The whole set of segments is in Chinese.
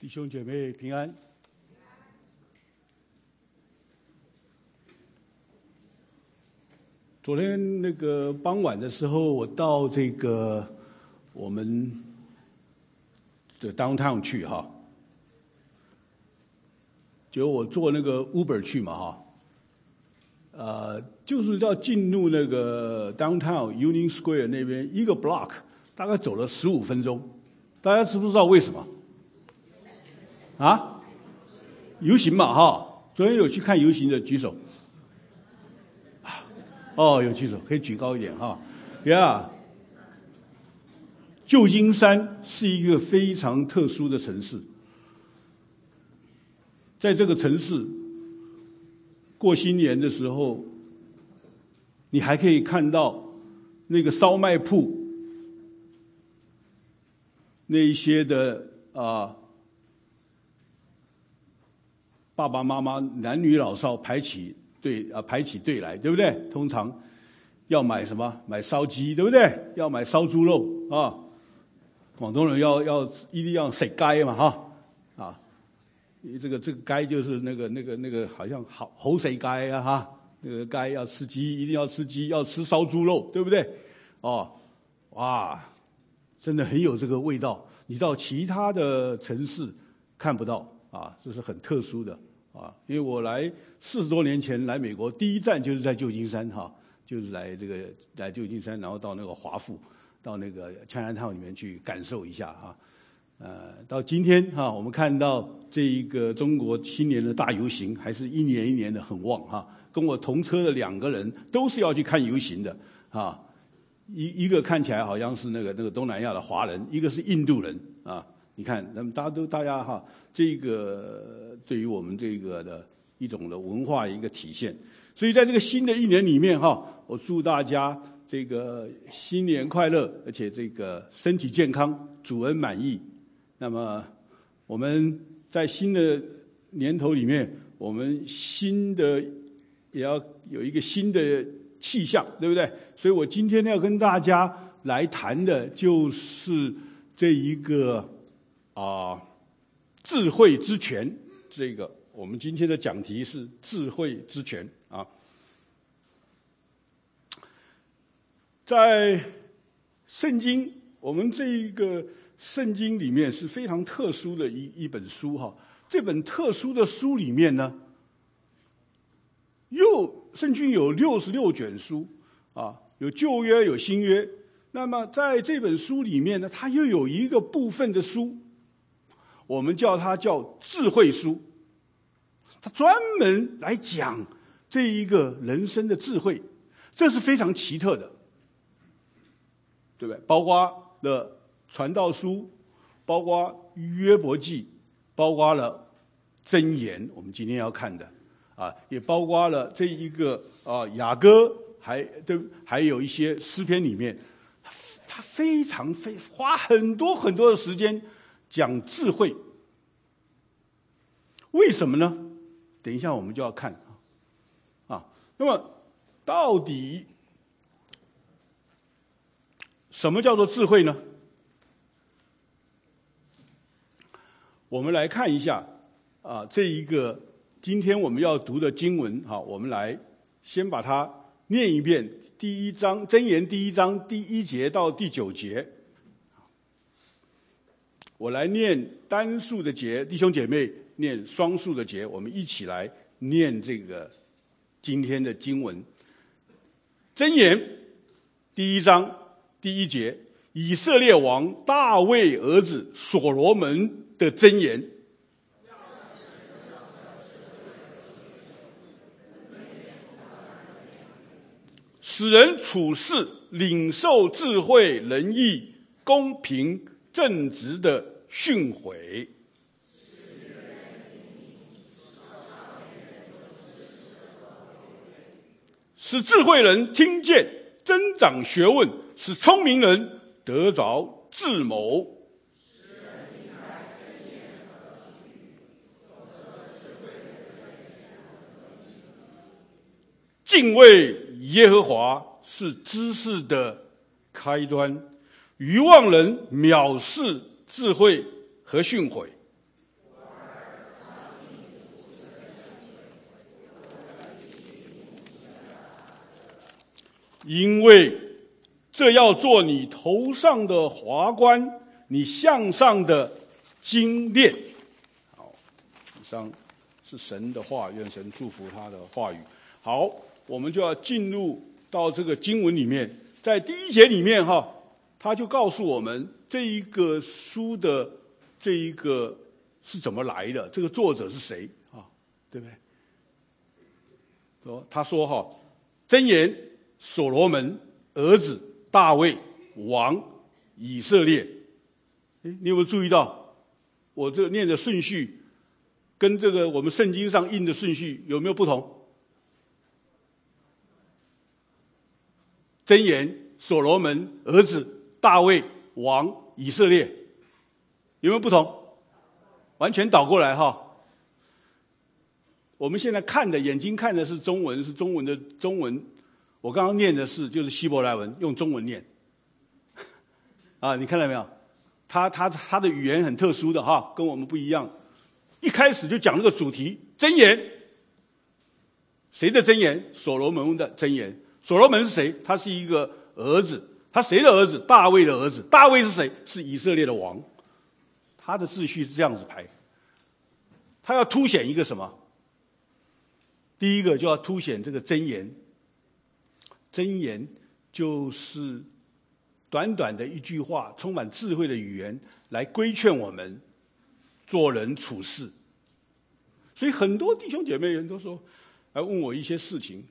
弟兄姐妹平安。昨天那个傍晚的时候，我到这个我们的 downtown 去哈，就我坐那个 Uber 去嘛哈，就是要进入那个 downtown Union Square 那边一个 block， 大概走了15分钟。大家知不知道为什么？啊？游行嘛哈，昨天有去看游行的举手。哦，有举手，可以举高一点哈。Yeah， 旧金山是一个非常特殊的城市，在这个城市过新年的时候，你还可以看到那个烧麦铺那一些的爸爸妈妈男女老少排起队来，对不对？通常要买什么？买烧鸡，对不对？要买烧猪肉啊。广东人一定要食雞嘛哈这个雞就是那个好像好食雞啊哈，那个雞要吃雞，一定要吃雞，要吃烧猪肉，对不对？哦，哇，真的很有这个味道，你到其他的城市看不到啊，这是很特殊的。因为我来40多年前来美国，第一站就是在旧金山哈，就是来旧金山，然后到那个华府，到那个 Chinatown 里面去感受一下哈。到今天哈，我们看到这一个中国新年的大游行，还是一年一年的很旺哈。跟我同车的2个人都是要去看游行的啊，一个看起来好像是那个东南亚的华人，一个是印度人啊。你看，那么大家哈，这个对于我们这个的一种的文化一个体现。所以在这个新的一年里面哈，我祝大家这个新年快乐，而且这个身体健康，主恩满意。那么我们在新的年头里面，我们新的也要有一个新的气象，对不对？所以我今天要跟大家来谈的就是这一个智慧之泉，这个我们今天的讲题是智慧之泉啊。在圣经，我们这一个圣经里面是非常特殊的一本书哈。这本特殊的书里面呢，圣经有66卷书啊，有旧约有新约。那么在这本书里面呢，它又有一个部分的书，我们叫它叫智慧书，它专门来讲这一个人生的智慧，这是非常奇特的，对不对？包括了传道书，包括约伯记，包括了箴言，我们今天要看的也包括了这一个雅歌，还有一些诗篇里面，他非常花很多很多的时间讲智慧。为什么呢？等一下我们就要看那么到底什么叫做智慧呢？我们来看一下这一个今天我们要读的经文我们来先把它念一遍。第1章箴言第1章第1节到第9节，我来念单数的节，弟兄姐妹念双数的节，我们一起来念这个今天的经文。箴言第1章第1节，以色列王大卫儿子所罗门的箴言。使人处事领受智慧、仁义、公平、正直的训诲，使智慧人听见，增长学问，使聪明人得着智谋。敬畏耶和华是知识的开端，愚妄人藐视智慧和训诲。 因为这要做你头上的华冠，你项上的金链。好，以上是神的话，愿神祝福他的话语。好，我们就要进入到这个经文里面，在第1节里面他就告诉我们这一个书的这一个是怎么来的，这个作者是谁对不对？他说箴言所罗门儿子大卫王以色列。你有没有注意到我这念的顺序跟这个我们圣经上印的顺序有没有不同？箴言所罗门儿子大卫王以色列，有没有不同？完全倒过来我们现在看的眼睛看的是中文，是中文的中文。我刚刚念的就是希伯来文，用中文念。你看到没有？他的语言很特殊的跟我们不一样。一开始就讲那个主题，箴言。谁的箴言？所罗门的箴言。所罗门是谁？他是一个儿子。他谁的儿子？大卫的儿子。大卫是谁？是以色列的王。他的秩序是这样子排。他要凸显一个什么？第一个就要凸显这个箴言。箴言就是短短的一句话，充满智慧的语言来规劝我们做人处事。所以很多弟兄姐妹人都说来问我一些事情，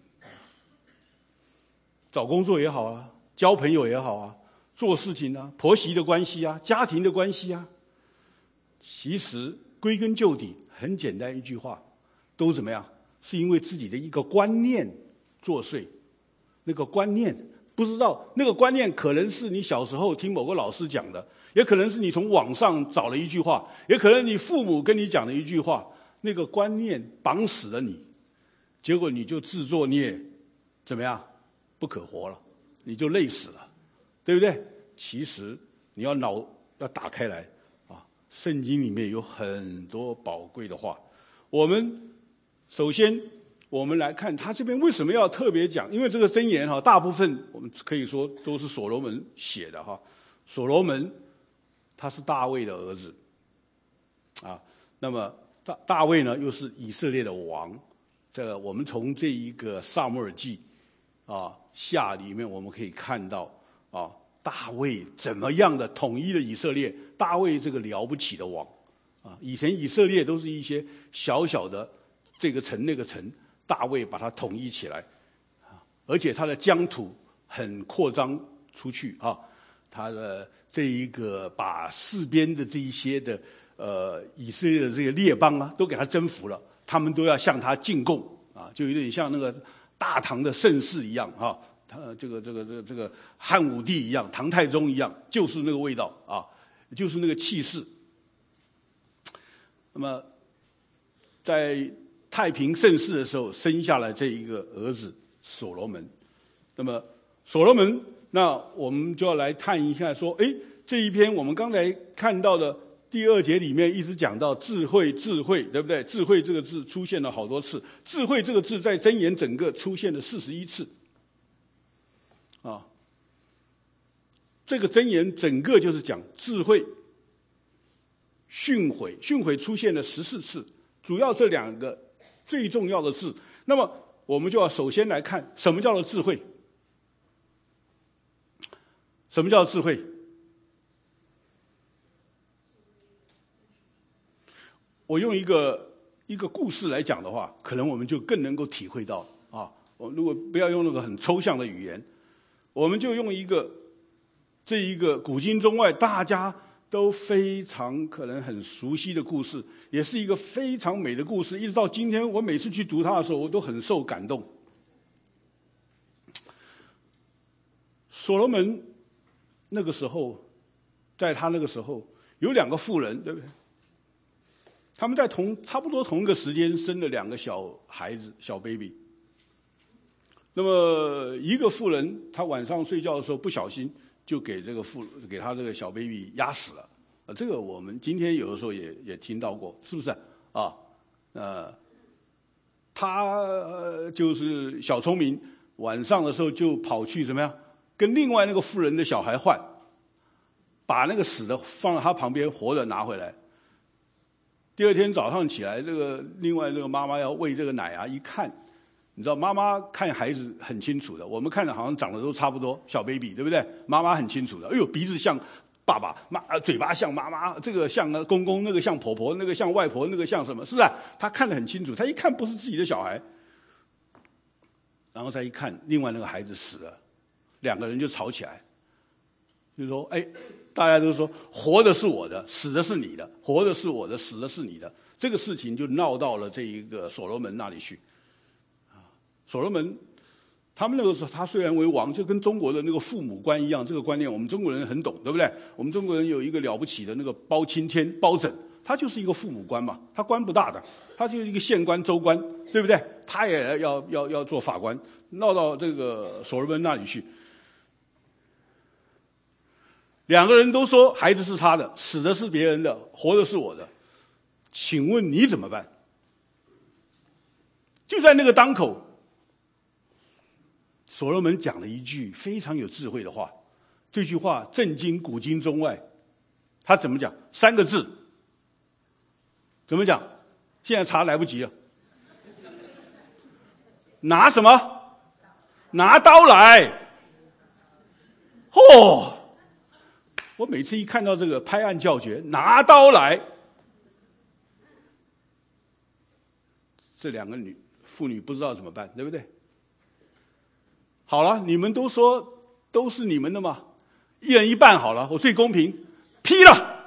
找工作也好交朋友也好做事情婆媳的关系家庭的关系其实归根究底很简单一句话，都怎么样？是因为自己的一个观念作祟。那个观念不知道，那个观念可能是你小时候听某个老师讲的，也可能是你从网上找了一句话，也可能你父母跟你讲的一句话，那个观念绑死了你，结果你就自作孽，怎么样？不可活了，你就累死了，对不对？其实你要打开来圣经里面有很多宝贵的话。我们首先我们来看他这边为什么要特别讲，因为这个箴言大部分我们可以说都是所罗门写的所罗门他是大卫的儿子那么大卫呢又是以色列的王。这个我们从这一个撒母耳记下里面我们可以看到大卫怎么样的统一了以色列。大卫这个了不起的王以前以色列都是一些小小的这个城那个城，大卫把它统一起来而且他的疆土很扩张出去他的这一个把四边的这一些的以色列的这个列邦都给他征服了，他们都要向他进贡就有点像那个大唐的盛世一样他这个汉武帝一样，唐太宗一样，就是那个味道就是那个气势。那么在太平盛世的时候生下了这一个儿子所罗门。那么所罗门，那我们就要来看一下说这一篇我们刚才看到的第2节里面一直讲到智慧，对不对？智慧这个字出现了好多次，智慧这个字在箴言整个出现了41次这个箴言整个就是讲智慧。训诲出现了14次，主要这2个最重要的字。那么我们就要首先来看什么叫做智慧。什么叫智慧？我用一个故事来讲的话，可能我们就更能够体会到我如果不要用那个很抽象的语言，我们就用这一个古今中外大家都非常可能很熟悉的故事，也是一个非常美的故事，一直到今天我每次去读它的时候我都很受感动。所罗门那个时候，在他那个时候有2个妇人，对不对？他们在差不多同一个时间生了2个小孩子，小 baby。那么一个妇人她晚上睡觉的时候不小心就给他这个小 baby 压死了这个我们今天有的时候也听到过，是不是他就是小聪明， 晚上的时候就跑去怎么样，跟另外那个妇人的小孩换，把那个死的放在他旁边，活的拿回来。第二天早上起来，另外这个妈妈要喂这个奶啊，一看，你知道妈妈看孩子很清楚的，我们看的好像长得都差不多，小 baby 对不对？妈妈很清楚的，哎呦，鼻子像爸爸，嘴巴像妈妈，这个像公公，那个像婆婆，那个像外婆，那个像什么，是不是？他看得很清楚，他一看不是自己的小孩，然后再一看，另外那个孩子死了，两个人就吵起来，就说：“哎，大家都说活的是我的，死的是你的；活的是我的，死的是你的。”这个事情就闹到了这一个所罗门那里去。所罗门他们那个时候，他虽然为王，就跟中国的那个父母官一样，这个观念我们中国人很懂，对不对？我们中国人有一个了不起的那个包青天、包拯，他就是一个父母官嘛，他官不大的，他就是一个县官、州官，对不对？他也要做法官，闹到这个所罗门那里去。两个人都说孩子是他的，死的是别人的，活的是我的，请问你怎么办？就在那个当口，所罗门讲了一句非常有智慧的话，这句话震惊古今中外。他怎么讲？3个字，怎么讲？现在查来不及了。拿什么？拿刀来。我每次一看到这个拍案叫绝，拿刀来，这两个妇女不知道怎么办，对不对？好了，你们都说都是你们的嘛，一人一半好了，我最公平，劈了。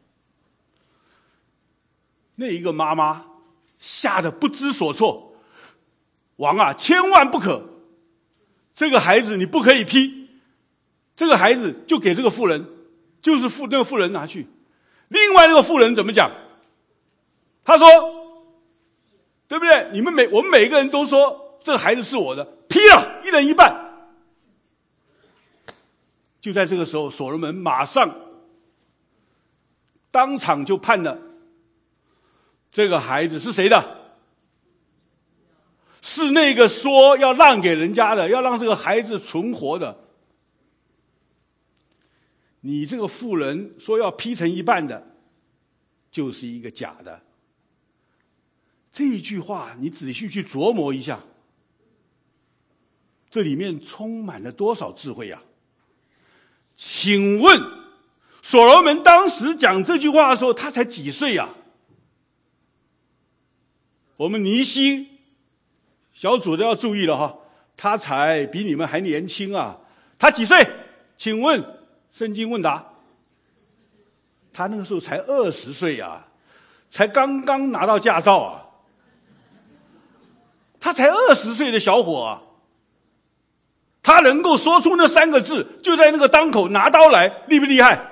那一个妈妈吓得不知所措，王啊，千万不可，这个孩子你不可以劈，这个孩子就给这个妇人，就是那个妇人拿去。另外那个妇人怎么讲？他说，对不对？我们每个人都说这个孩子是我的，劈了，一人一半。就在这个时候，所罗门马上当场就判了这个孩子是谁的？是那个说要让给人家的，要让这个孩子存活的。你这个妇人说要劈成一半的，就是一个假的。这一句话你仔细去琢磨一下，这里面充满了多少智慧啊！请问所罗门当时讲这句话的时候，他才几岁啊？我们尼西小组都要注意了哈，他才比你们还年轻啊！他几岁？请问圣经问答，他那个时候才20岁啊，才刚刚拿到驾照啊，他才20岁的小伙啊，他能够说出那3个字，就在那个当口拿刀来，厉不厉害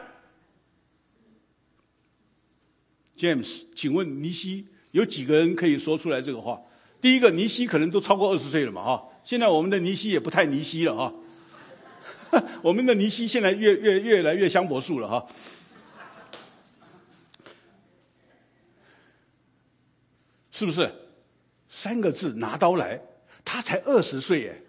？James， 请问尼西有几个人可以说出来这个话？第一个，尼西可能都超过20岁了嘛，哈，现在我们的尼西也不太尼西了哈。我们的尼西现在越来越香柏树了哈。是不是？3个字拿刀来，他才20岁耶。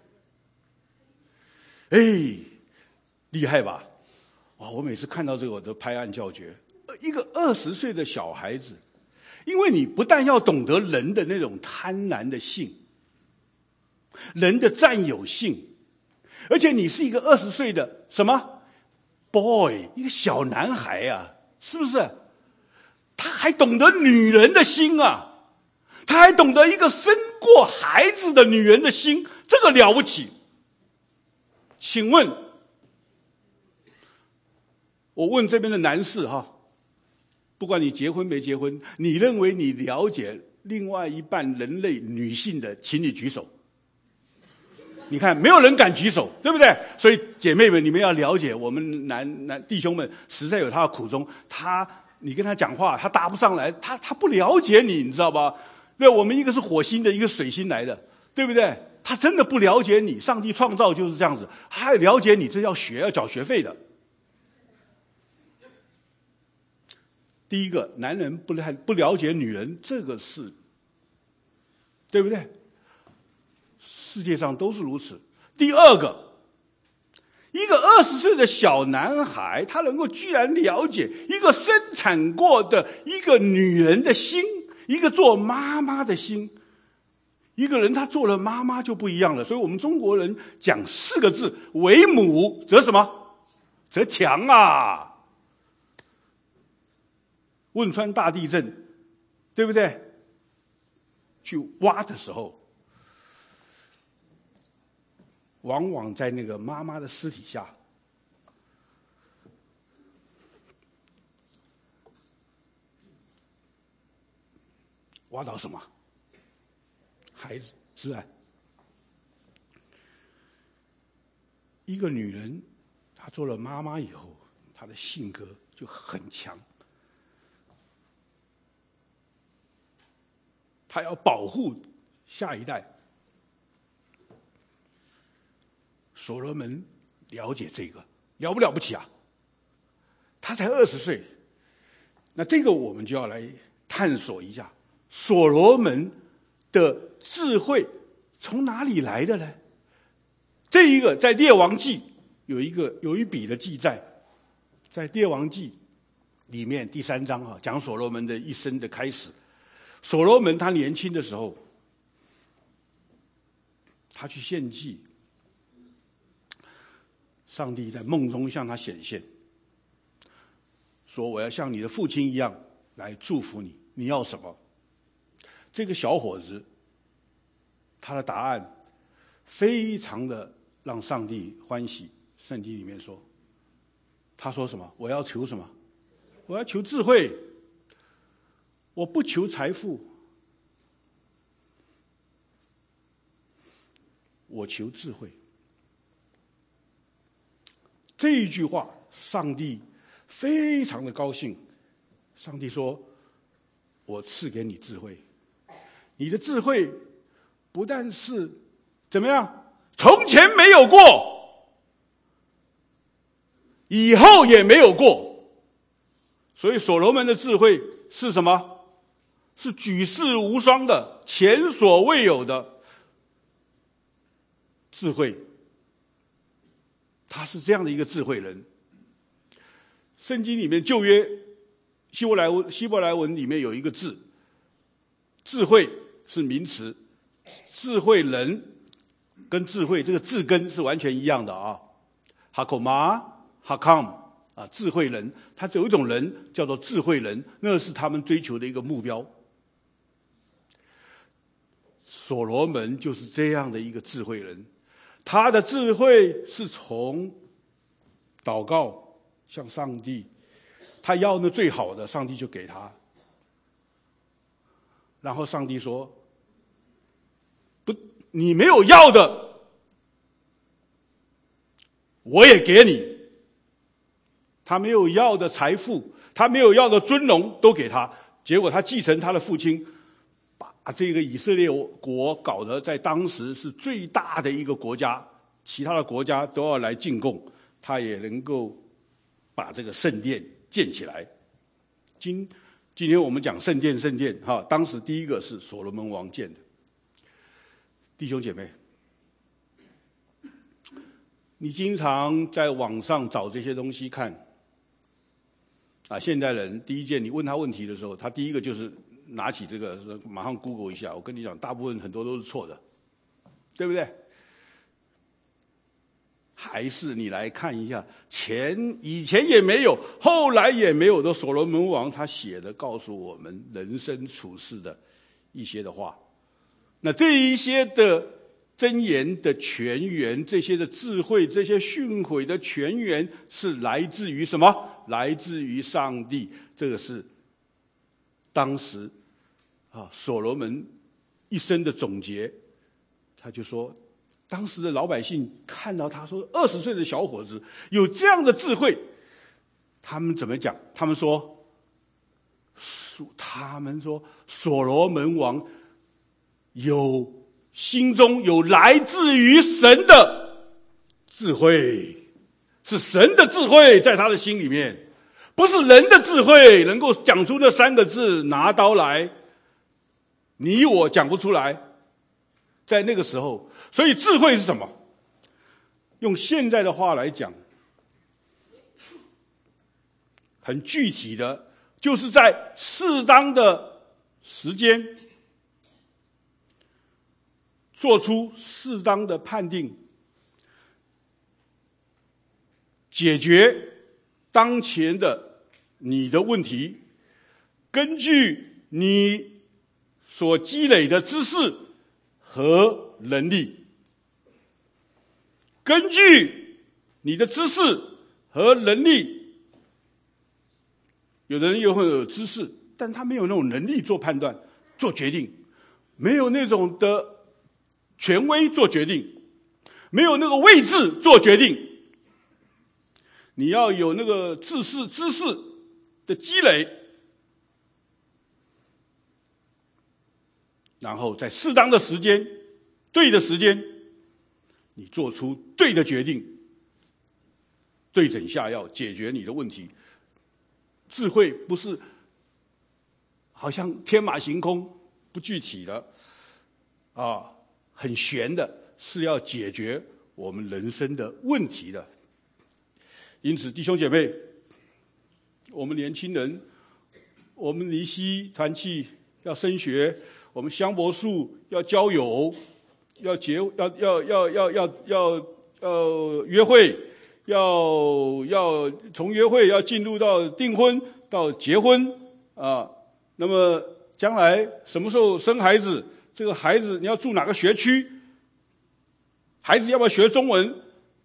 厉害吧？我每次看到这个我都拍案叫绝。一个20岁的小孩子，因为你不但要懂得人的那种贪婪的性，人的占有性，而且你是一个20岁的什么 boy， 一个小男孩啊，是不是？他还懂得女人的心啊，他还懂得一个生过孩子的女人的心，这个了不起。请问，我问这边的男士哈，不管你结婚没结婚，你认为你了解另外一半人类女性的，请你举手。你看，没有人敢举手，对不对？所以姐妹们，你们要了解，我们男弟兄们实在有他的苦衷。你跟他讲话，他答不上来，他不了解你，你知道吧？对，我们一个是火星的，一个水星来的，对不对？他真的不了解你，上帝创造就是这样子，他要了解你，这要缴学费的。第一个，男人不了解女人，这个是，对不对？世界上都是如此。 第二个，一个20岁的小男孩，他能够居然了解一个生产过的一个女人的心，一个做妈妈的心。一个人他做了妈妈就不一样了，所以我们中国人讲4个字：为母则什么？则强啊！汶川大地震，对不对？去挖的时候，往往在那个妈妈的尸体下，挖到什么？孩子，是吧？一个女人，她做了妈妈以后，她的性格就很强，她要保护下一代。所罗门了解这个，了不了不起啊？他才20岁，那这个我们就要来探索一下，所罗门的智慧从哪里来的呢？这一个在列王记有一笔的记载，在列王记里面第3章啊，讲所罗门的一生的开始。所罗门他年轻的时候，他去献祭，上帝在梦中向他显现，说我要像你的父亲一样来祝福你，你要什么？这个小伙子他的答案非常的让上帝欢喜。圣经里面说，他说什么？我要求什么？我要求智慧，我不求财富，我求智慧。这一句话，上帝非常的高兴。上帝说，我赐给你智慧，你的智慧不但是怎么样，从前没有过，以后也没有过。所以所罗门的智慧是什么？是举世无双的，前所未有的智慧。他是这样的一个智慧人。圣经里面旧约希伯来文里面有一个字，智慧是名词，智慧人跟智慧这个字根是完全一样的啊。哈口玛哈康啊，智慧人，他有一种人叫做智慧人，那是他们追求的一个目标。所罗门就是这样的一个智慧人，他的智慧是从祷告向上帝，他要那最好的，上帝就给他。然后上帝说，不，你没有要的我也给你。他没有要的财富，他没有要的尊荣都给他。结果他继承他的父亲，把这个以色列国搞得在当时是最大的一个国家，其他的国家都要来进贡，他也能够把这个圣殿建起来。今天我们讲圣殿哈，当时第一个是所罗门王建的。弟兄姐妹，你经常在网上找这些东西看啊，现代人第一件你问他问题的时候，他第一个就是拿起这个马上 Google 一下。我跟你讲，大部分很多都是错的，对不对？还是你来看一下，以前也没有，后来也没有的所罗门王他写的告诉我们人生处世的一些的话。那这一些的箴言的泉源，这些的智慧，这些训诲的泉源是来自于什么？来自于上帝。这个是当时所罗门一生的总结。他就说，当时的老百姓看到他说20岁的小伙子有这样的智慧，他们怎么讲？他们说所罗门王心中有来自于神的智慧，是神的智慧在他的心里面，不是人的智慧能够讲出那3个字，拿刀来，你我讲不出来。在那个时候，所以智慧是什么？ 用现在的话来讲，很具体的，就是在适当的时间做出适当的判定，解决当前的你的问题，根据你所积累的知识和能力，根据你的知识和能力，有的人又会有知识，但他没有那种能力做判断、做决定，没有那种的权威做决定，没有那个位置做决定。你要有那个知识的积累，然后在适当的时间、对的时间，你做出对的决定，对症下药，解决你的问题。智慧不是好像天马行空、不具体的很玄的，是要解决我们人生的问题的。因此，弟兄姐妹，我们年轻人，我们离析团契要升学，我们香柏树要交友，要约会，要从约会要进入到订婚到结婚啊。那么将来什么时候生孩子？这个孩子你要住哪个学区？孩子要不要学中文？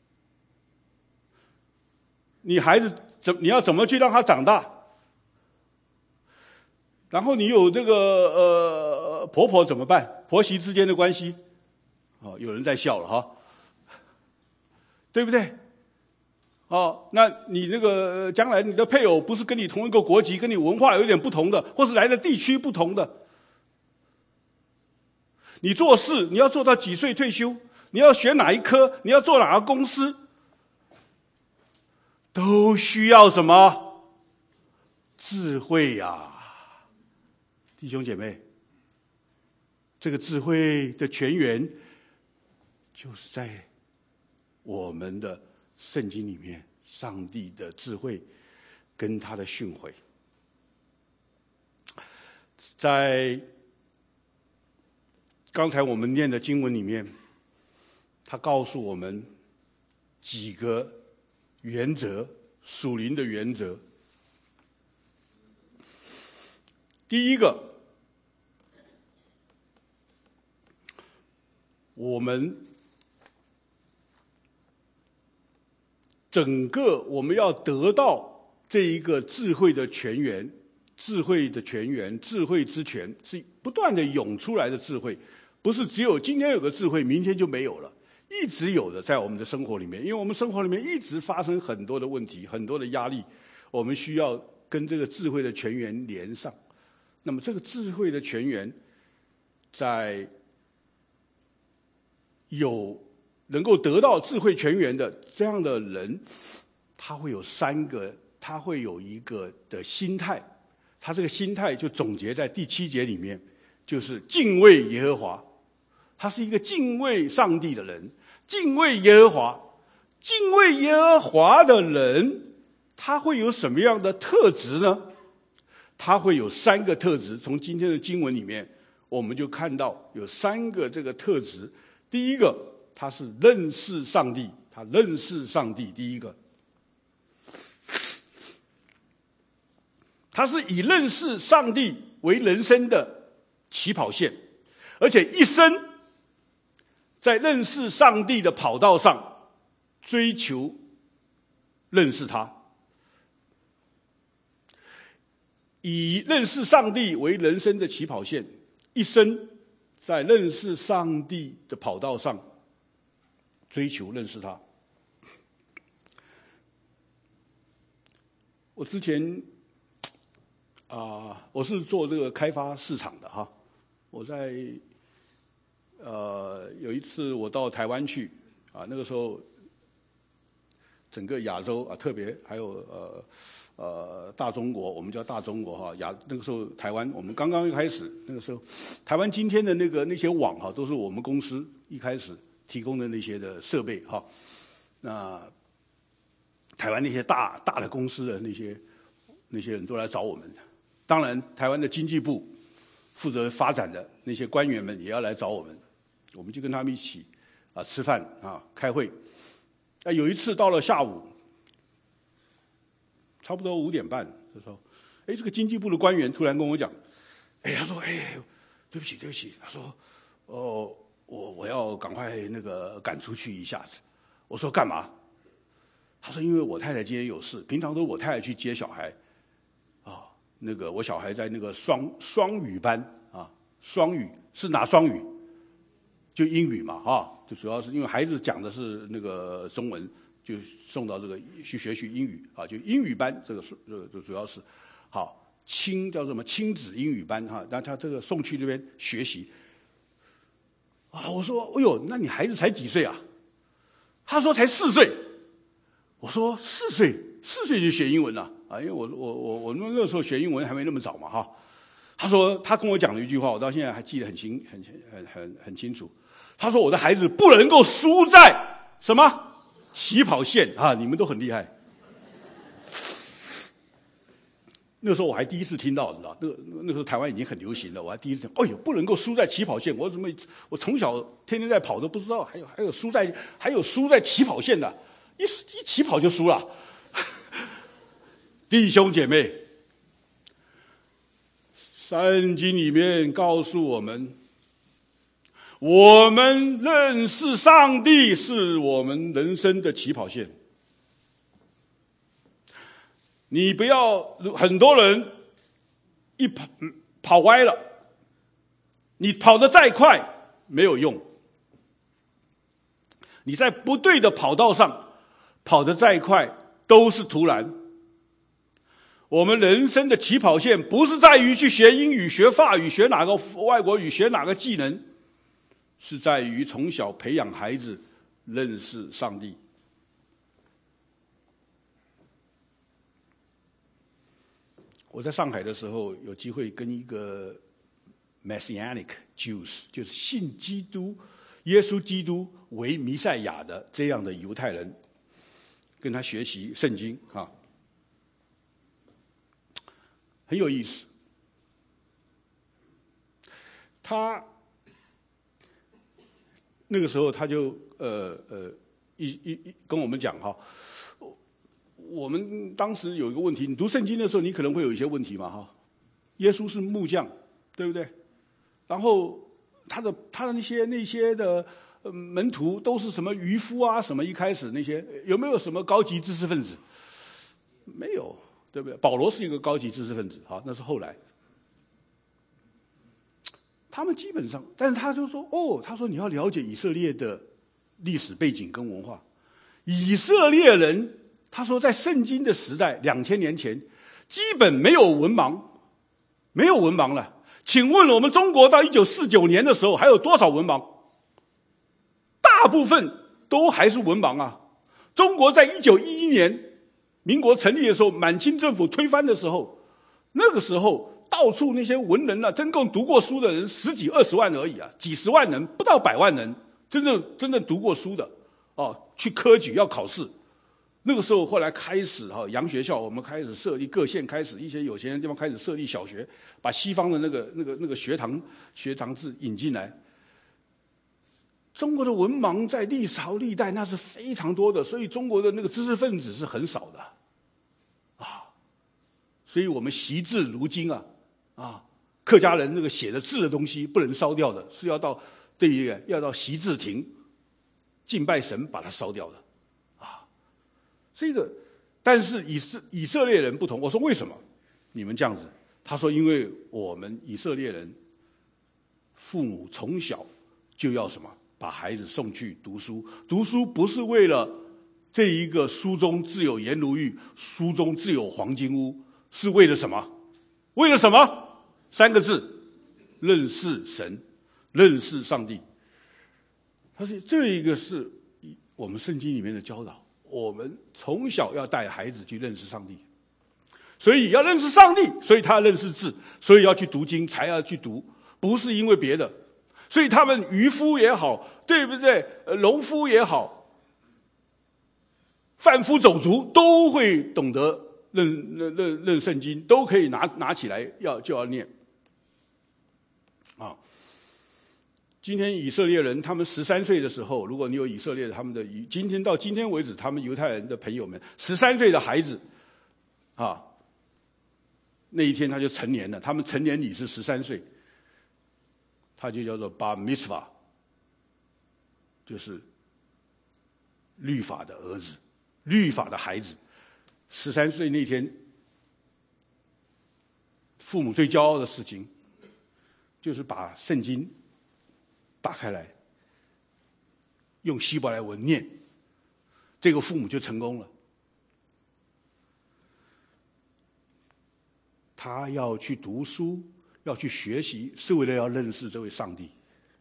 你孩子你要怎么去让他长大？然后你有这个婆婆怎么办？婆媳之间的关系，有人在笑了哈，对不对？那你那个将来你的配偶不是跟你同一个国籍，跟你文化有点不同的，或是来的地区不同的，你做事你要做到几岁退休？你要学哪一科？你要做哪个公司？都需要什么？智慧呀，弟兄姐妹，这个智慧的泉源就是在我们的圣经里面，上帝的智慧跟他的训诲。在刚才我们念的经文里面，他告诉我们几个原则，属灵的原则。第一个，我们我们要得到这一个智慧的泉源，智慧的泉源，智慧之泉是不断的涌出来的智慧，不是只有今天有个智慧，明天就没有了。一直有的在我们的生活里面，因为我们生活里面一直发生很多的问题，很多的压力，我们需要跟这个智慧的泉源连上。那么这个智慧的泉源，在有能够得到智慧泉源的这样的人，他会有一个的心态，他这个心态就总结在第7节里面，就是敬畏耶和华。他是一个敬畏上帝的人，敬畏耶和华。敬畏耶和华的人，他会有什么样的特质呢？他会有3个特质。从今天的经文里面，我们就看到有3个这个特质。第一个，他是认识上帝，他认识上帝。第一个，他是以认识上帝为人生的起跑线，而且一生在认识上帝的跑道上追求认识他，以认识上帝为人生的起跑线，一生在认识上帝的跑道上追求认识他。我之前我是做这个开发市场的哈，我在有一次我到台湾去那个时候整个亚洲特别还有大中国，我们叫大中国哈，那个时候台湾我们刚刚开始，那个时候台湾今天的那些网都是我们公司一开始提供的那些的设备哈。 那台湾那些大的公司的那些人都来找我们，当然台湾的经济部负责发展的那些官员们也要来找我们，我们就跟他们一起吃饭开会。有一次到了下午，差不多5点半的时候，这个经济部的官员突然跟我讲，他说，对不起，他说，我要赶快那个赶出去一下子。我说干嘛？他说因为我太太今天有事，平常都是我太太去接小孩，那个我小孩在那个双语班双语是哪双语？就英语嘛就主要是因为孩子讲的是那个中文，就送到这个去学习英语就英语班，这个主要是好叫什么亲子英语班那他这个送去这边学习我说哎呦，那你孩子才几岁啊？他说才4岁。我说4岁就学英文了因为我那时候学英文还没那么早嘛他说他跟我讲了一句话，我到现在还记得很清楚。他说我的孩子不能够输在什么起跑线你们都很厉害。那时候我还第一次听到，你知道，那时候台湾已经很流行了，我还第一次听，不能够输在起跑线。我从小天天在跑都不知道还有输在起跑线的，一起跑就输了。弟兄姐妹，圣经里面告诉我们，我们认识上帝是我们人生的起跑线。你不要，很多人一跑歪了，你跑得再快没有用，你在不对的跑道上跑得再快都是徒然。我们人生的起跑线不是在于去学英语、学法语、学哪个外国语、学哪个技能，是在于从小培养孩子认识上帝。我在上海的时候有机会跟一个 Messianic Jews， 就是信基督、耶稣基督为弥赛亚的这样的犹太人，跟他学习圣经很有意思。他那个时候他就跟我们讲我们当时有一个问题，你读圣经的时候你可能会有一些问题嘛耶稣是木匠，对不对？然后他的那些的门徒都是什么渔夫什么，一开始那些有没有什么高级知识分子？没有，对不对？保罗是一个高级知识分子那是后来。他们基本上，但是他就说他说你要了解以色列的历史背景跟文化。以色列人，他说在圣经的时代2000年前基本没有文盲了。请问我们中国到1949年的时候还有多少文盲？大部分都还是文盲中国在1911年民国成立的时候，满清政府推翻的时候，那个时候到处那些文人真正读过书的人10几20万而已几十万人，不到100万人真正读过书的去科举要考试。那个时候后来开始洋学校，我们开始设立，各县开始一些有钱人地方开始设立小学，把西方的那个学堂制引进来。中国的文盲在历朝历代那是非常多的，所以中国的那个知识分子是很少的所以我们惜字如金客家人那个写的字的东西不能烧掉的，是要到习字亭敬拜神把它烧掉的这个。但是以色列人不同。我说为什么你们这样子？他说因为我们以色列人父母从小就要什么，把孩子送去读书。读书不是为了这一个书中自有颜如玉，书中自有黄金屋，是为了什么？为了什么？3个字：认识神，认识上帝。他说这一个是我们圣经里面的教导，我们从小要带孩子去认识上帝。所以要认识上帝，所以他要认识字，所以要去读经，才要去读，不是因为别的。所以他们渔夫也好，对不对？农夫也好， 贩夫走卒都会懂得认圣经，都可以拿起来就要念。啊，今天以色列人他们13岁的时候，如果你有以色列他们的到今天为止，他们犹太人的朋友们，13岁的孩子，啊，那一天他就成年了，他们成年礼是13岁，他就叫做 Bar Mitzvah， 就是律法的儿子，律法的孩子。13岁那天，父母最骄傲的事情，就是把圣经打开来，用希伯来文念，这个父母就成功了。他要去读书，要去学习，是为了要认识这位上帝。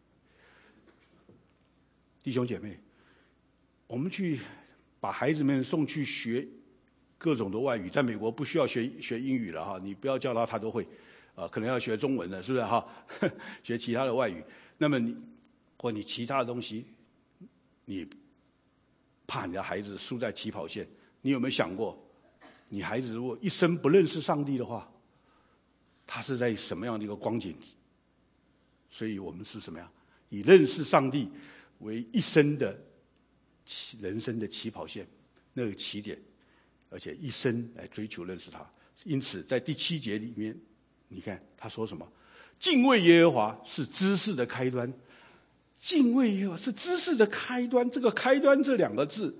弟兄姐妹，我们去把孩子们送去学各种的外语，在美国不需要学英语了哈，你不要叫他都会，可能要学中文了，是不是哈？学其他的外语，那么你其他的东西，你怕你的孩子输在起跑线，你有没有想过，你孩子如果一生不认识上帝的话，他是在什么样的一个光景？所以我们是什么样？以认识上帝为一生的人生的起跑线，那个起点，而且一生来追求认识他。因此，在第7节里面，你看他说什么？敬畏耶和华是知识的开端。敬畏耶和华是知识的开端。这个开端这2个字，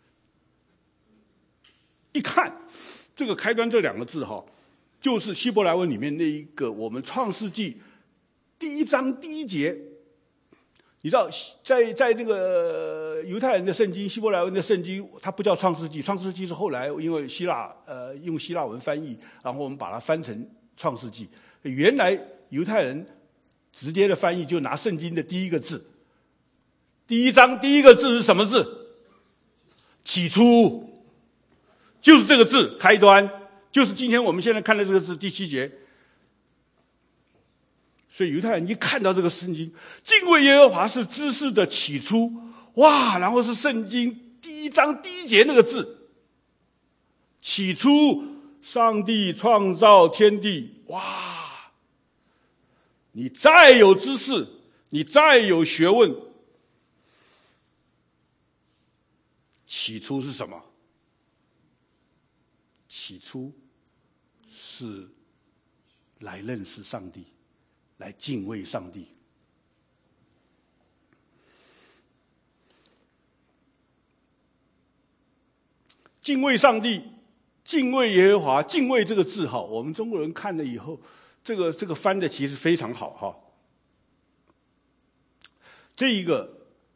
一看这个开端这2个字哈，就是希伯来文里面那一个我们创世纪第1章第1节。你知道，在这个犹太人的圣经、希伯来文的圣经，它不叫创世纪，创世纪是后来因为用希腊文翻译，然后我们把它翻成创世纪。原来犹太人直接的翻译就拿圣经的第1个字，第1章第1个字是什么字？起初，就是这个字，开端，就是今天我们现在看的这个字，第7节。所以犹太人一看到这个圣经，敬畏耶和华是知识的起初，哇，然后是圣经第1章第1节那个字，起初上帝创造天地，哇，你再有知识，你再有学问，起初是什么？起初是来认识上帝，来敬畏上帝。敬畏上帝，敬畏耶和华，敬畏这个字哈，我们中国人看了以后，这个翻的其实非常好哈。这一个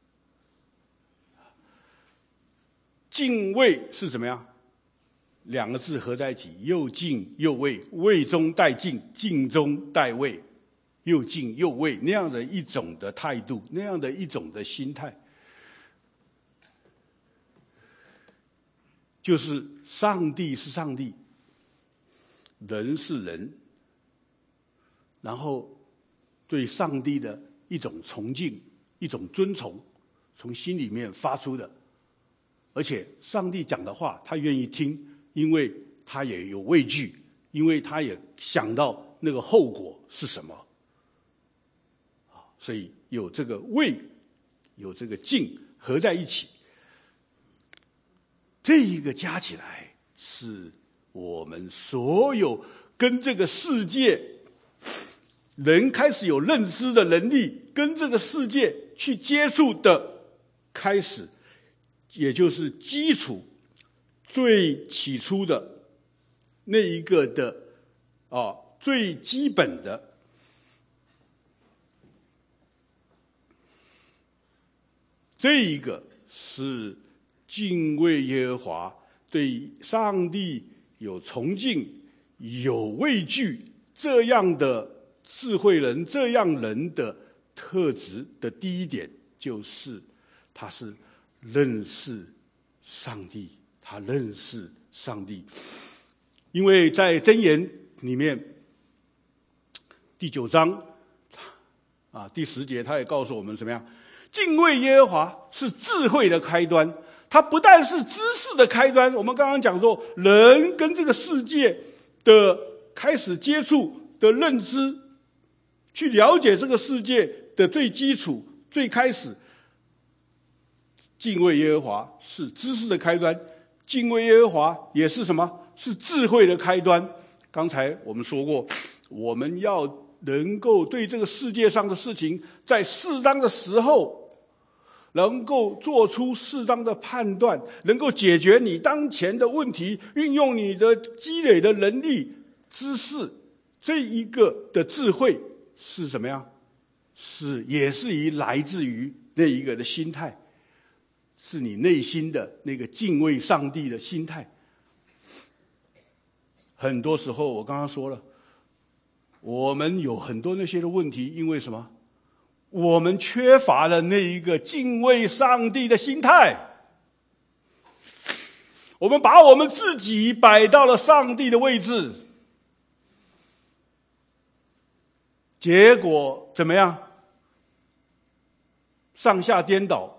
敬畏是怎么样？2个字合在一起，又敬又畏，畏中带敬，敬中带畏，又敬又畏，那样的一种的态度，那样的一种的心态，就是上帝是上帝，人是人，然后对上帝的一种崇敬，一种尊崇，从心里面发出的。而且上帝讲的话他愿意听，因为他也有畏惧，因为他也想到那个后果是什么。所以有这个畏，有这个敬合在一起，这一个加起来是我们所有跟这个世界人开始有认知的能力，跟这个世界去接触的开始，也就是基础最起初的那一个的最基本的。这一个是敬畏耶和华，对上帝有崇敬、有畏惧，这样的智慧人，这样人的特质的第一点，就是他是认识上帝，他认识上帝。因为在箴言里面第9章第10节，他也告诉我们什么样？敬畏耶和华是智慧的开端。 它不但是知识的开端，我们刚刚讲说，人跟这个世界的开始接触的认知，去了解这个世界的最基础、最开始，敬畏耶和华是知识的开端，敬畏耶和华也是什么？是智慧的开端。刚才我们说过，我们要能够对这个世界上的事情，在适当的时候，能够做出适当的判断，能够解决你当前的问题，运用你的积累的能力、知识，这一个的智慧是什么样？也是来自于那一个的心态，是你内心的那个敬畏上帝的心态。很多时候我刚刚说了，我们有很多那些的问题，因为什么？我们缺乏了那一个敬畏上帝的心态，我们把我们自己摆到了上帝的位置，结果怎么样？上下颠倒，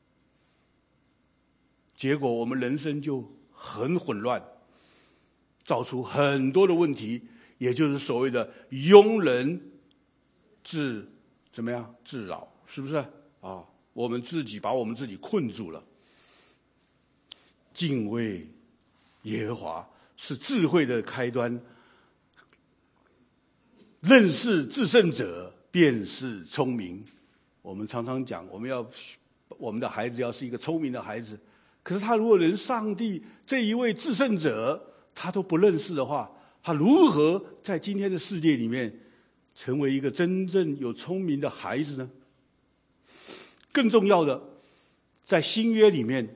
结果我们人生就很混乱，造出很多的问题，也就是所谓的庸人怎么样？自扰，是不是啊？我们自己把我们自己困住了。敬畏耶和华是智慧的开端，认识至圣者便是聪明。我们常常讲，我们的孩子要是一个聪明的孩子，可是他如果连上帝这一位至圣者他都不认识的话，他如何在今天的世界里面成为一个真正有聪明的孩子呢？更重要的，在新约里面，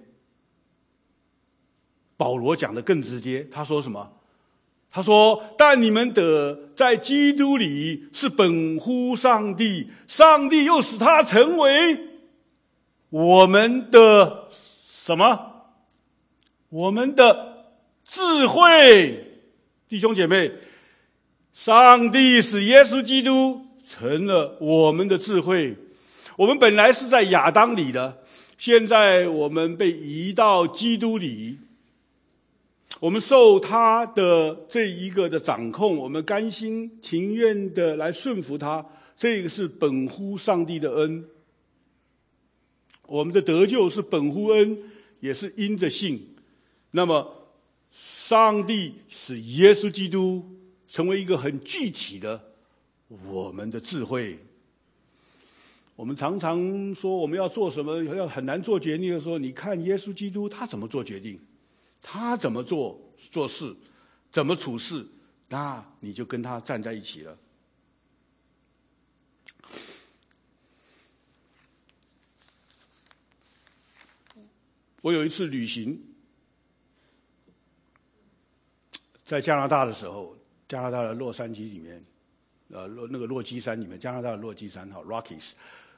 保罗讲的更直接，他说什么？他说：但你们的在基督里是本乎上帝，上帝又使他成为我们的什么？我们的智慧。弟兄姐妹，上帝使耶稣基督成了我们的智慧。我们本来是在亚当里的，现在我们被移到基督里，我们受他的这一个的掌控，我们甘心情愿的来顺服他，这个是本乎上帝的恩。我们的得救是本乎恩，也是因着信。那么上帝使耶稣基督成为一个很具体的我们的智慧。我们常常说我们要做什么，要很难做决定的时候，你看耶稣基督他怎么做决定，他怎么做事，怎么处事，那你就跟他站在一起了。我有一次旅行，在加拿大的时候，加拿大的洛杉矶里面，那个落基山里面，加拿大的落基山Rockies，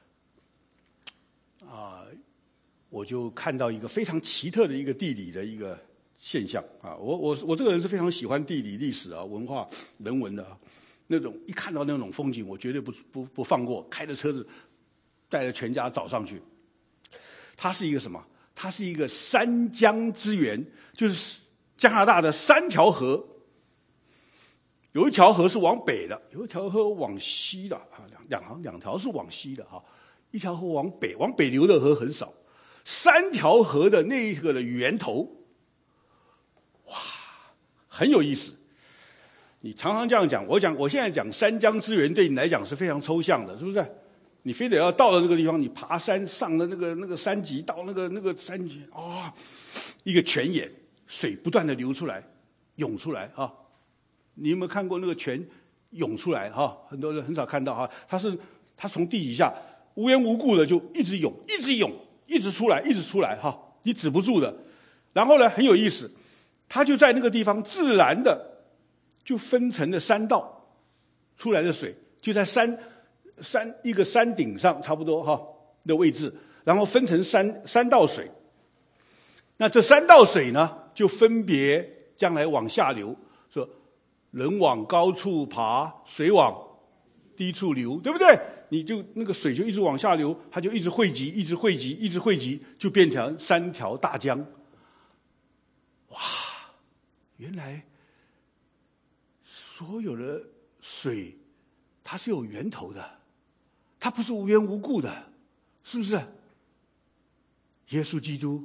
我就看到一个非常奇特的一个地理的一个现象啊！我这个人是非常喜欢地理、历史啊、文化、人文的那种，一看到那种风景，我绝对不放过，开着车子带着全家找上去。它是一个什么？它是一个三江之源，就是加拿大的三条河，有一条河是往北的，有一条河往西的啊，两条是往西的哈，一条河往北流的河很少，三条河的那一个的源头，哇，很有意思。你常常这样讲，我现在讲三江之源对你来讲是非常抽象的，是不是？你非得要到了那个地方，你爬山上了那个山脊，到那个山脊一个泉眼，水不断的流出来，涌出来啊！你有没有看过那个泉涌出来哈？很多人很少看到哈，它从地底下无缘无故的就一直涌，一直出来哈，你止不住的。然后呢，很有意思，它就在那个地方自然的就分成了三道，出来的水就在一个山顶上差不多哈的位置，然后分成三道水。那这三道水呢，就分别将来往下流，说人往高处爬，水往低处流，对不对？ 你就那个水就一直往下流，它就一直汇集，一直汇集，一直汇集，就变成3条大江。哇，原来所有的水它是有源头的，它不是无缘无故的，是不是？耶稣基督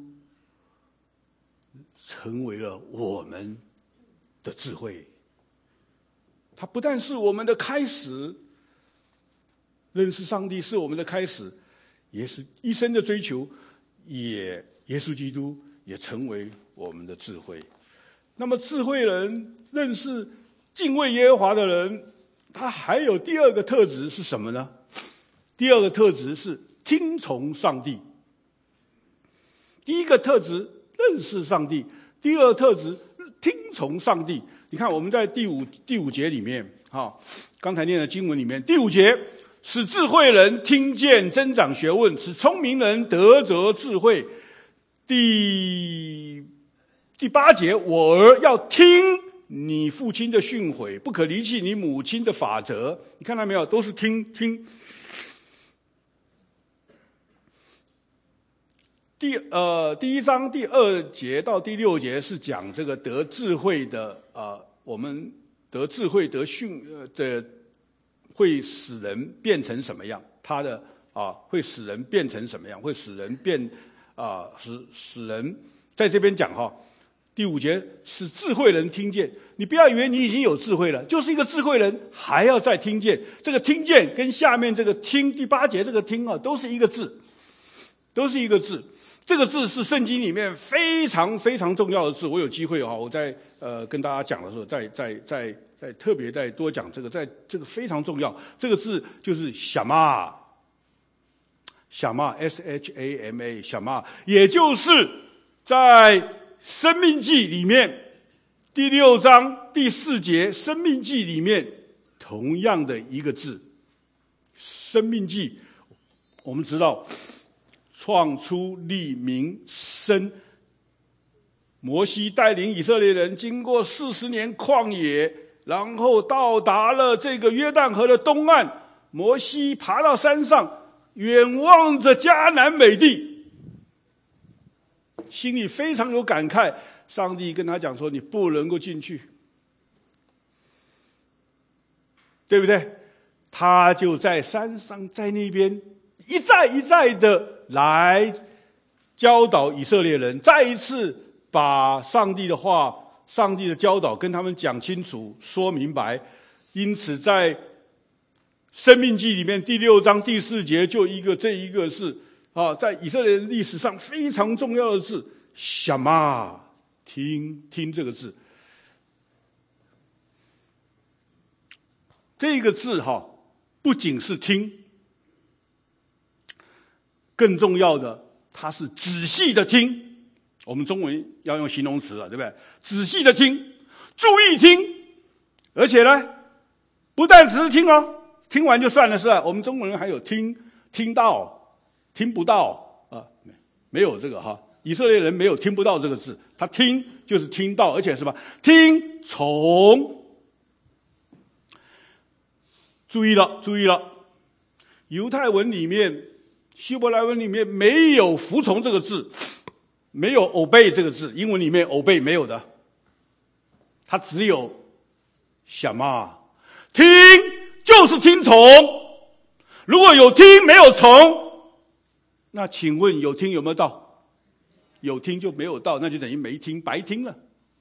成为了我们的智慧，它不但是我们的开始，认识上帝是我们的开始，也是一生的追求，耶稣基督也成为我们的智慧。那么智慧人认识敬畏耶和华的人，他还有第二个特质是什么呢？第二个特质是听从上帝。第一个特质认识上帝，第二个特质听从上帝。你看我们在第五节里面，刚才念的经文里面，第5节，使智慧人听见增长学问，使聪明人得着智慧。第8节，我儿要听你父亲的训诲，不可离弃你母亲的法则。你看到没有？都是听。第1章第2节到第6节是讲这个得智慧的我们得智慧得会使人变成什么样？他的会使人变成什么样？会使人变使人在这边讲第5节使智慧人听见。你不要以为你已经有智慧了，就是一个智慧人还要再听见。这个听见跟下面这个听第8节这个听都是一个字，都是一个字。这个字是圣经里面非常非常重要的字。我有机会我在跟大家讲的时候，再特别再多讲这个，在这个非常重要。这个字就是shama，shama shama shama，也就是在申命记里面第6章第4节，申命记里面同样的一个字。申命记我们知道创出立民生，摩西带领以色列人经过40年旷野，然后到达了这个约旦河的东岸。摩西爬到山上，远望着迦南美地，心里非常有感慨。上帝跟他讲说，你不能够进去，对不对？他就在山上，在那边一再一再的来教导以色列人，再一次把上帝的话、上帝的教导跟他们讲清楚、说明白。因此在申命记里面第6章第4节就这一个是在以色列人历史上非常重要的字shama，听这个字。这个字不仅是听，更重要的，它是仔细的听。我们中文要用形容词了，对不对？仔细的听，注意听，而且呢，不但只是听听完就算了，是吧？我们中国人还有听到、听不到没有这个以色列人没有听不到这个字，他听就是听到，而且什么？听从。注意了，犹太文里面、希伯来文里面没有服从这个字，没有 obey 这个字，英文里面 obey 没有的，它只有shama，听就是听从。如果有听没有从，那请问有听有没有到？有听就没有到，那就等于没听，白听了。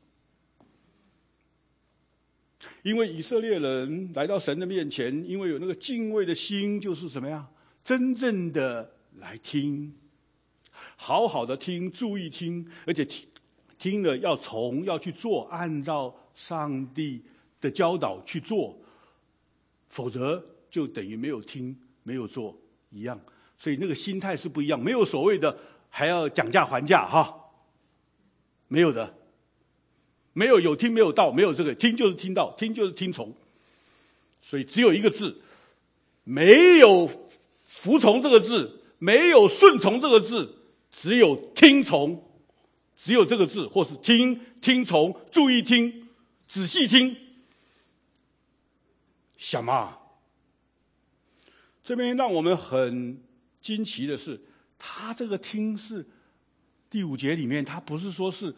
因为以色列人来到神的面前，因为有那个敬畏的心，就是什么呀？真正的来听，好好的听，注意听，而且听了要去做，按照上帝的教导去做，否则就等于没有听没有做一样。所以那个心态是不一样，没有所谓的还要讲价还价没有的。没有有听没有到，没有这个，听就是听到，听就是听从。所以只有一个字，没有服从这个字，没有顺从这个字，只有听从，只有这个字，或是听从，注意听，仔细听。shama。 这边让我们很惊奇的是，他这个听是第5节里面，他不是说是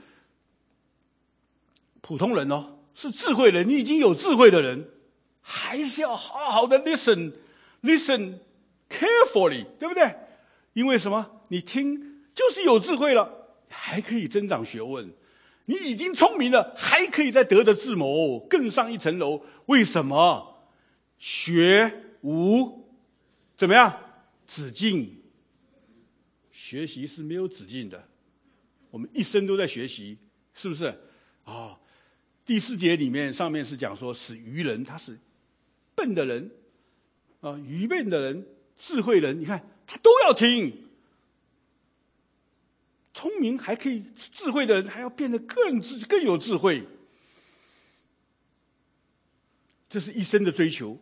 普通人哦，是智慧人，你已经有智慧的人，还是要好好的 listen carefully， 对不对？因为什么？你听就是有智慧了，还可以增长学问。你已经聪明了，还可以再得着智谋，更上一层楼。为什么？学无怎么样止境？学习是没有止境的，我们一生都在学习，是不是？第4节里面上面是讲说，使愚人，他是笨的人愚笨的人、智慧人，你看他都要听。聪明还可以，智慧的人还要变得更有智慧，这是一生的追求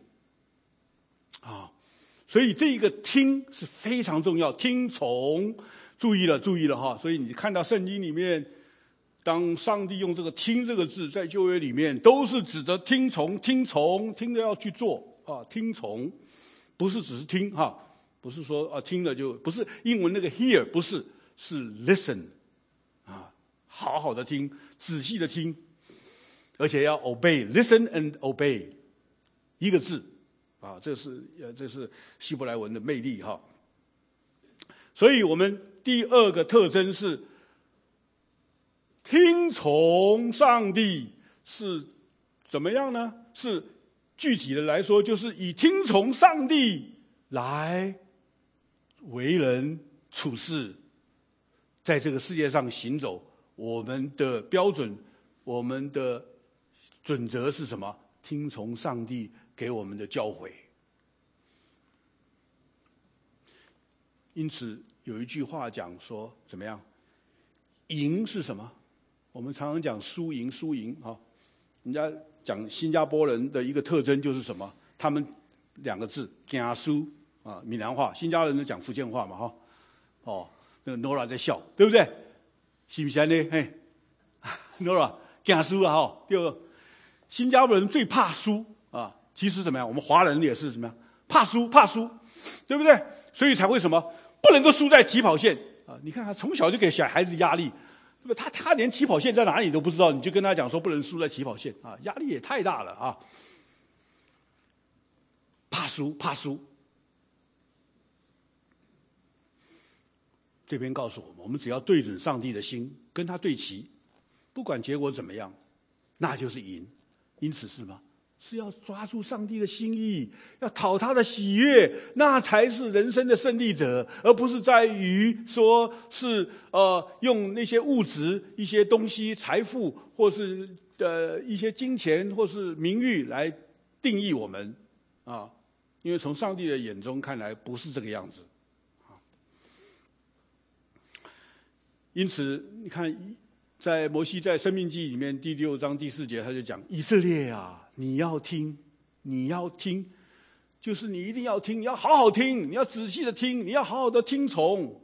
所以这一个听是非常重要，听从，注意了哈。所以你看到圣经里面，当上帝用这个听这个字在旧约里面，都是指着听从，听着要去做听从，不是只是听不是说听了就不是英文那个 hear， 不是，是 listen 好好的听，仔细的听，而且要 obey， listen and obey， 一个字这是希伯来文的魅力所以我们第2个特征是听从上帝，是怎么样呢？是具体的来说，就是以听从上帝来为人处事，在这个世界上行走。我们的标准，我们的准则是什么？听从上帝给我们的教诲。因此有一句话讲说，怎么样？赢是什么？我们常常讲输赢人家讲新加坡人的一个特征就是什么？他们2个字惊输闽南话，新加坡人讲福建话嘛那个 Nora 在笑，对不对？是不是呢？嘿 ，Nora 惊输了第2个，新加坡人最怕输其实怎么样？我们华人也是怎么样？怕输，对不对？所以才会什么？不能够输在起跑线你看他从小就给小孩子压力，对不对？他连起跑线在哪里都不知道，你就跟他讲说不能输在起跑线压力也太大了怕输。这边告诉我们只要对准上帝的心，跟他对齐，不管结果怎么样，那就是赢。因此是吗？是要抓住上帝的心意，要讨他的喜悦，那才是人生的胜利者，而不是在于说是用那些物质、一些东西、财富，或是一些金钱，或是名誉来定义我们因为从上帝的眼中看来不是这个样子因此你看，在摩西在申命记里面第6章第4节，他就讲以色列你要听，就是你一定要听，你要好好听，你要仔细的听，你要好好的听从。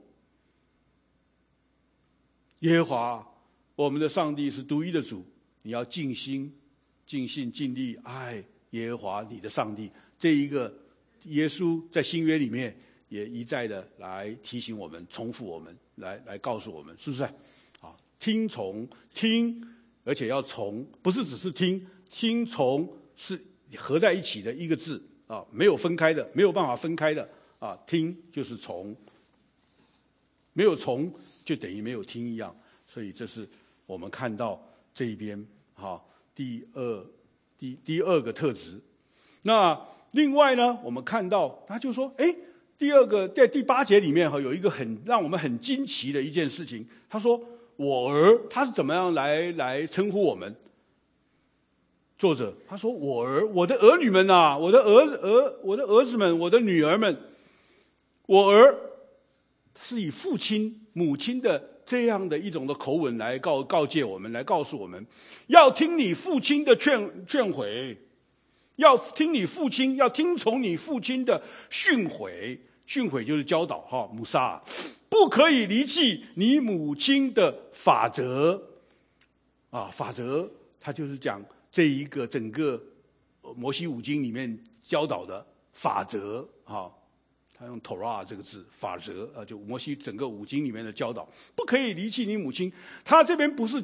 耶和华我们的上帝是独一的主，你要尽心、尽性、尽力爱耶和华你的上帝。这一个耶稣在新约里面也一再的来提醒我们，重复我们，来告诉我们，是不是？听从听，而且要从，不是只是听从是合在一起的一个字没有分开的，没有办法分开的听就是从，没有从就等于没有听一样。所以这是我们看到这一边第二个特质。那另外呢，我们看到他就说第2个在第8节里面有一个让我们很惊奇的一件事情，他说我儿，他是怎么样来称呼我们？作者他说我儿，我的儿女们我的儿子们，我的女儿们，我儿是以父亲母亲的这样的一种的口吻来告诫我们，来告诉我们要听你父亲的劝诲，要听你父亲，要听从你父亲的训诲。训诲就是教导母萨，不可以离弃你母亲的法则法则它就是讲这一个整个摩西五经里面教导的法则他用 Torah 这个字，法则啊，就摩西整个五经里面的教导，不可以离弃你母亲。他这边不是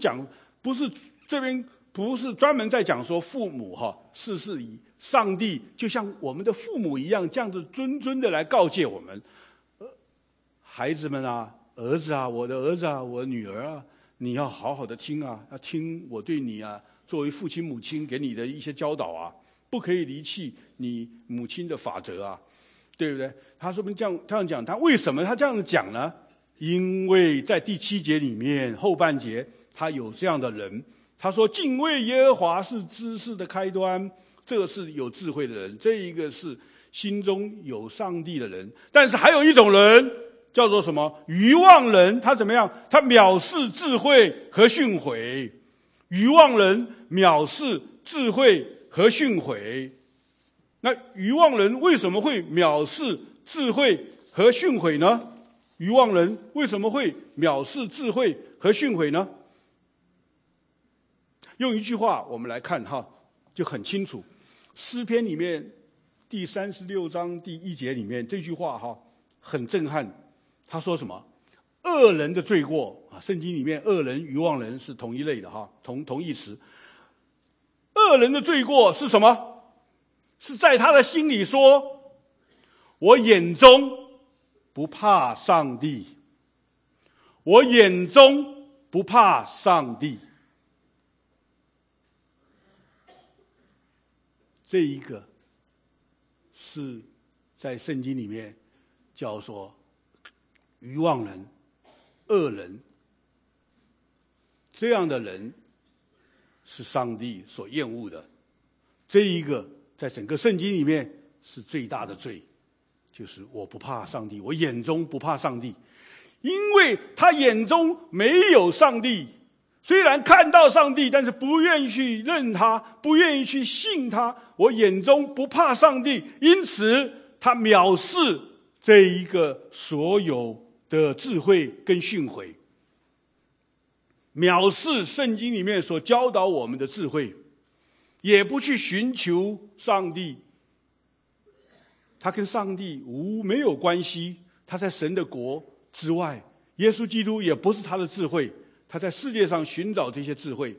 专门在讲说父母是以上帝就像我们的父母一样，这样子谆的来告诫我们，孩子们啊，儿子啊，我的儿子啊，我的女儿啊，你要好好的听啊，要听我对你啊，作为父亲母亲给你的一些教导啊，不可以离弃你母亲的法则啊。对不对？他说这样讲，他为什么他这样子讲呢？因为在第7节里面后半节，他有这样的人，他说敬畏耶和华是知识的开端，这个是有智慧的人，这一个是心中有上帝的人。但是还有一种人叫做什么？愚妄人。他怎么样？他藐视智慧和训诲。愚妄人藐视智慧和训诲。那愚妄人为什么会藐视智慧和训诲呢？愚妄人为什么会藐视智慧和训诲呢？用一句话我们来看就很清楚。诗篇里面第36章第1节里面这句话很震撼。他说什么？恶人的罪过啊，圣经里面恶人、愚妄人是同一类的同义词。恶人的罪过是什么？是在他的心里说，我眼中不怕上帝，我眼中不怕上帝。这一个是在圣经里面叫做愚妄人、恶人，这样的人是上帝所厌恶的。这一个在整个圣经里面是最大的罪，就是我不怕上帝，我眼中不怕上帝。因为他眼中没有上帝，虽然看到上帝，但是不愿意去认他，不愿意去信他，我眼中不怕上帝，因此他藐视这一个所有的智慧跟训诲，藐视圣经里面所教导我们的智慧，也不去寻求上帝，他跟上帝没有关系，他在神的国之外，耶稣基督也不是他的智慧，他在世界上寻找这些智慧。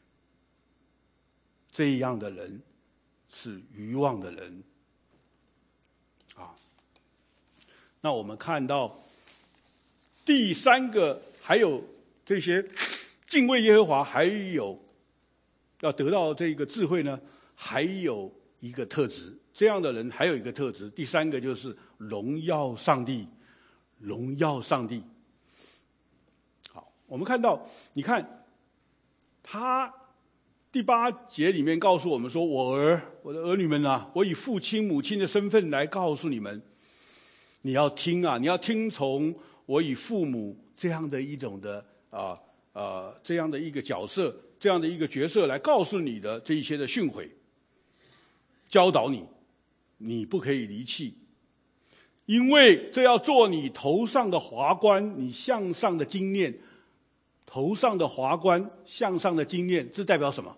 这样的人是愚妄的人啊。那我们看到第3个，还有这些敬畏耶和华，还有要得到这个智慧呢，还有一个特质，这样的人还有一个特质，第3个就是荣耀上帝，荣耀上帝。好，我们看到，你看他第8节里面告诉我们说，我的儿女们啊，我以父亲母亲的身份来告诉你们，你要听啊，你要听从我以父母这样的一种的这样的一个角色，这样的一个角色来告诉你的这一些的训诲，教导你，你不可以离弃，因为这要做你头上的华冠，你向上的经念。头上的华冠，向上的经念，这代表什么？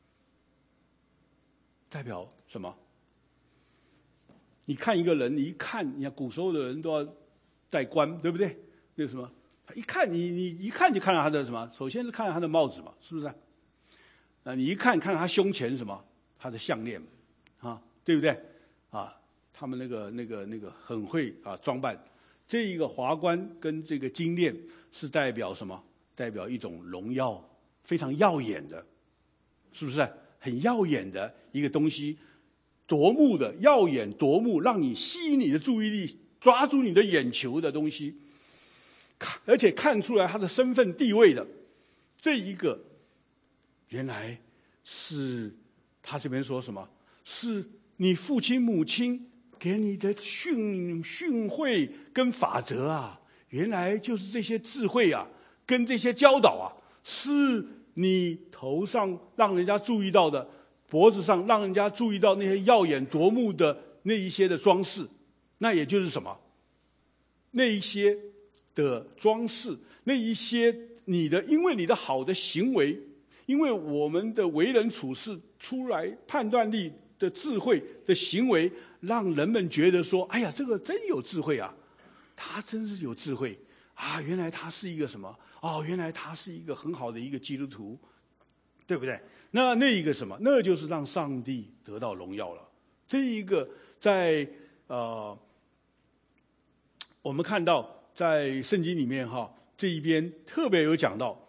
代表什么？你看一个人，你一看，你看古时候的人都要戴冠，对不对？那什么？一看你一看就看到他的什么？首先是看到他的帽子嘛，是不是啊？你一看到他胸前什么？他的项链啊，对不对？啊，他们那个很会装扮。这一个华冠跟这个金链是代表什么？代表一种荣耀，非常耀眼的，是不是？很耀眼的一个东西，夺目的，耀眼夺目，让你吸引你的注意力，抓住你的眼球的东西，而且看出来他的身份地位的，这一个原来是他这边说什么？是你父亲母亲给你的训诲跟法则啊，原来就是这些智慧啊，跟这些教导啊，是你头上让人家注意到的，脖子上让人家注意到那些耀眼夺目的那一些的装饰，那也就是什么？那一些的装饰，那一些因为你的好的行为，因为我们的为人处事出来判断力的智慧的行为，让人们觉得说：哎呀，这个真有智慧啊！他真是有智慧啊！原来他是一个什么？哦，原来他是一个很好的一个基督徒，对不对？那一个什么？那就是让上帝得到荣耀了。这一个在我们看到在圣经里面这一边特别有讲到，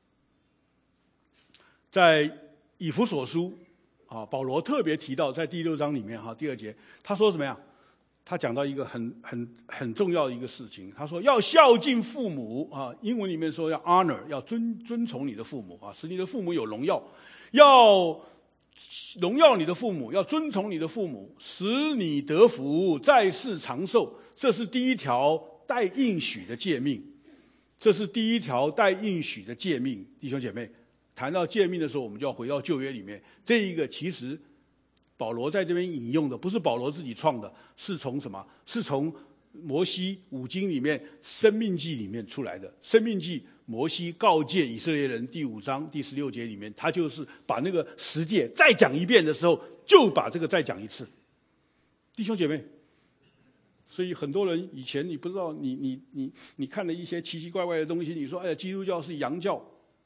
在以弗所书保罗特别提到在第6章里面第2节，他说什么呀？他讲到一个很重要的一个事情，他说要孝敬父母英文里面说要 honor， 要尊崇你的父母使你的父母有荣耀，要荣耀你的父母，要尊崇你的父母，使你得福，在世长寿。这是第一条带应许的诫命，这是第一条带应许的诫命。弟兄姐妹，谈到诫命的时候，我们就要回到旧约里面。这一个其实保罗在这边引用的不是保罗自己创的，是从什么？是从摩西5经里面申命记里面出来的。申命记摩西告诫以色列人第5章第16节里面，他就是把那个10诫再讲一遍的时候，就把这个再讲一次。弟兄姐妹，所以很多人以前你不知道，你看了一些奇奇怪怪的东西，你说哎呀，基督教是洋教，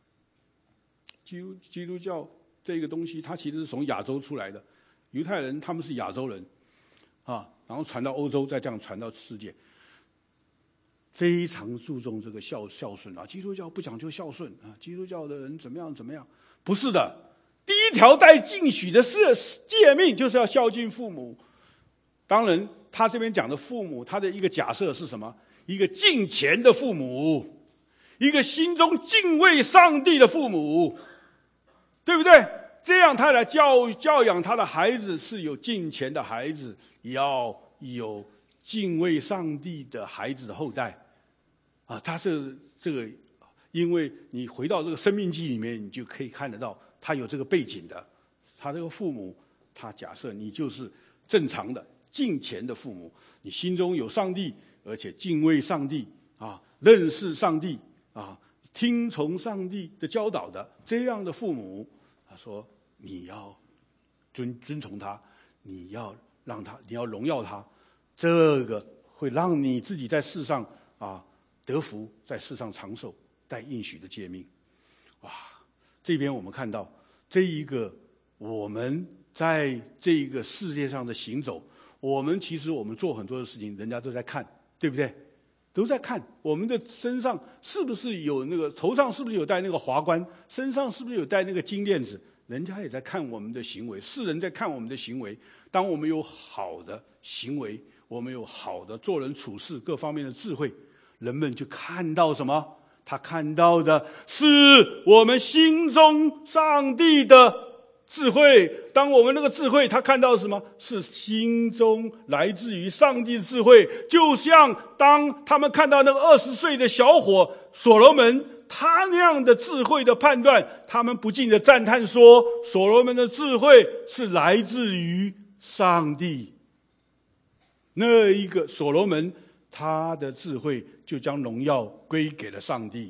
基督教这个东西它其实是从亚洲出来的，犹太人他们是亚洲人然后传到欧洲，再这样传到世界，非常注重这个孝顺基督教不讲究孝顺基督教的人怎么样？不是的，第一条带应许的诫命就是要孝敬父母。当然，他这边讲的父母，他的一个假设是什么？一个敬虔的父母，一个心中敬畏上帝的父母，对不对？这样他来教养他的孩子是有敬虔的孩子，也要有敬畏上帝的孩子的后代他是这个，因为你回到这个生命记里面，你就可以看得到他有这个背景的。他这个父母，他假设你就是正常的敬虔的父母，你心中有上帝，而且敬畏上帝认识上帝听从上帝的教导的这样的父母，他说你要尊崇他，你要荣耀他，这个会让你自己在世上得福，在世上长寿，带应许的诫命。这边我们看到这一个我们在这个世界上的行走，其实我们做很多的事情，人家都在看，对不对？都在看我们的身上是不是有那个，头上是不是有戴那个华冠，身上是不是有戴那个金链子，人家也在看我们的行为，世人在看我们的行为。当我们有好的行为，我们有好的做人处事各方面的智慧，人们就看到什么？他看到的是我们心中上帝的智慧。当我们那个智慧，他看到什么？是心中来自于上帝的智慧。就像当他们看到那个20岁的小伙所罗门，他那样的智慧的判断，他们不禁的赞叹说，所罗门的智慧是来自于上帝。那一个所罗门，他的智慧就将荣耀归给了上帝。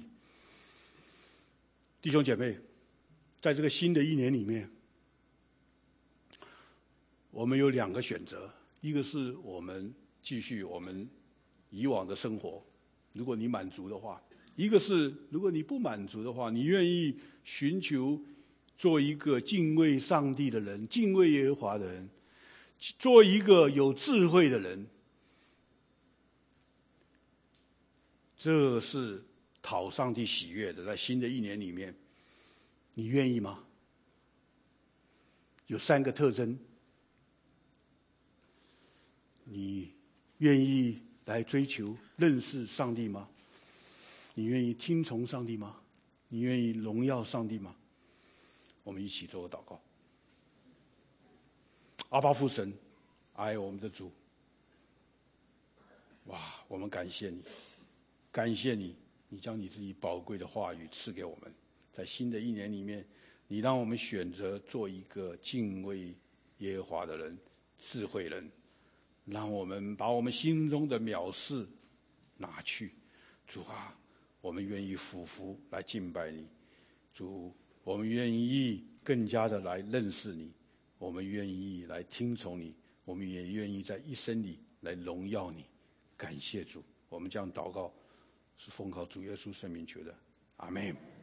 弟兄姐妹，在这个新的一年里面，我们有2个选择，一个是我们继续我们以往的生活，如果你满足的话；一个是如果你不满足的话，你愿意寻求做一个敬畏上帝的人，敬畏耶和华的人，做一个有智慧的人，这是讨上帝喜悦的。在新的一年里面，你愿意吗？有3个特征，你愿意来追求认识上帝吗？你愿意听从上帝吗？你愿意荣耀上帝吗？我们一起做个祷告。阿爸父神，爱我们的主，我们感谢你，感谢你，你将你自己宝贵的话语赐给我们。在新的一年里面，你让我们选择做一个敬畏耶和华的人，智慧人，让我们把我们心中的藐视拿去。主啊，我们愿意俯伏来敬拜你。主，我们愿意更加的来认识你， 我们愿意来听从你，我们也愿意在一生里来荣耀你。感谢主，我们这样祷告是奉靠主耶稣圣名求的，阿们。